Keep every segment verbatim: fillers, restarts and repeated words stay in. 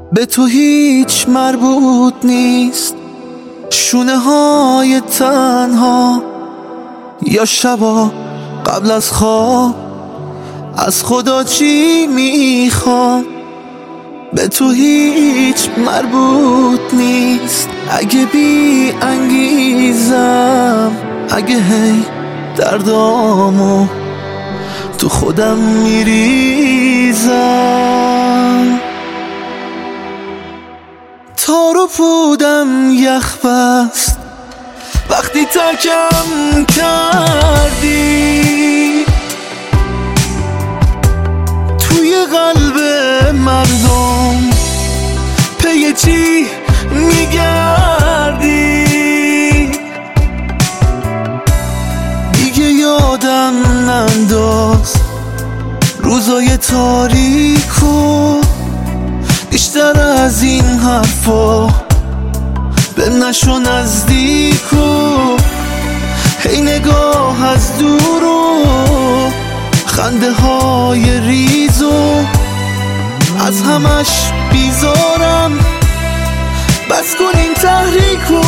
به تو هیچ مربوط نیست، شونه های تنها یا شبا قبل از خواب از خدا چی میخوام. به تو هیچ مربوط نیست، اگه بی انگیزم، اگه هی دردامو تو خودم میریزم. تار و پودم یخ بست وقتی ترکم کردی، توی قلب مردم پی چی میگردی؟ دیگه یادم ننداز روزای تاریکو، بیشتر از این حرفا به نشو نزدیکو. هی نگاه از دور و خنده های ریزو، از همش بیزارم، بس کن این تحریکو.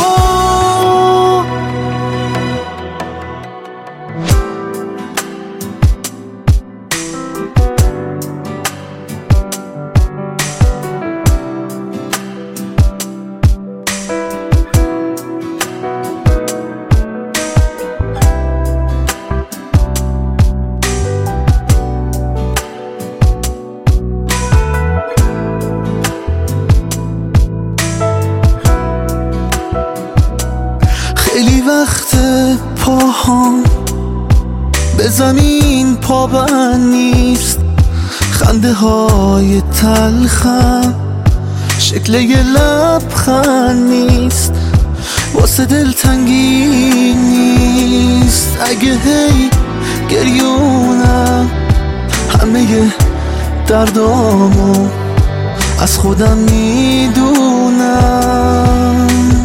خیلی وقت پاهام به زمین پابند نیست، خنده های تلخم شکل یه لبخند نیست، واسه دلتنگی نیست. اگه هی گریونم همه دردامو از خودم میدونم.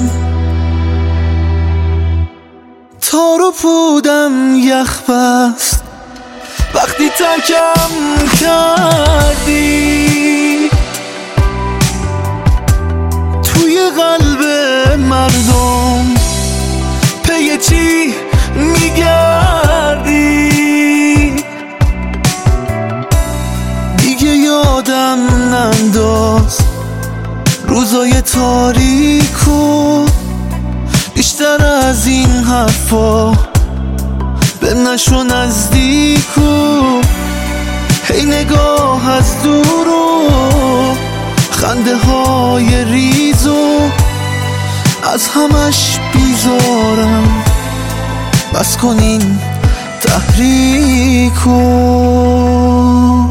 تار و پودم یخ بست وقتی ترکم کردی، توی قلب مردم پی چی میگردی؟ دیگه یادم ننداز روزای تاریکو، بیشتر از این حرفا به نشو نزدیکو. هی نگاه از دور و خنده های ریزو، از همش بیزارم، بس کن این تحریکو.